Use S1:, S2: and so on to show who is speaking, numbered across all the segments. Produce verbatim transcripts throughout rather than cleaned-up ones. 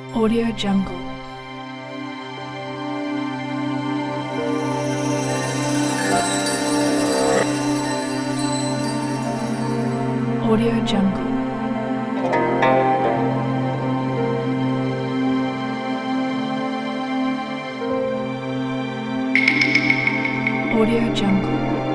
S1: Audio Jungle. Audio Jungle. Audio Jungle.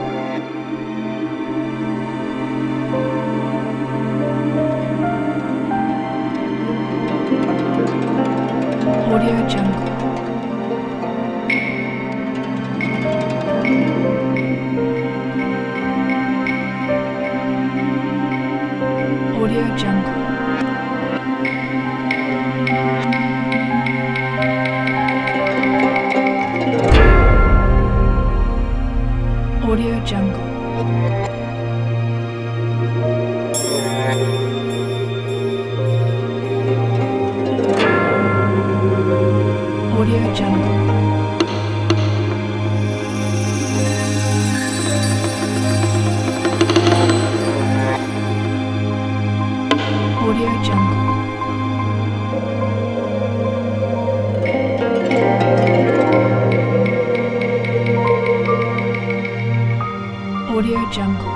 S1: Audio Jungle. Audio Jungle. Audio Jungle. Audio Jungle. Audio Jungle. Audio Jungle.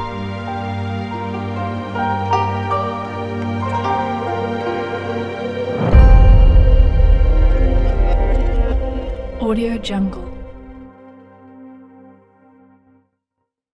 S1: Audio Jungle.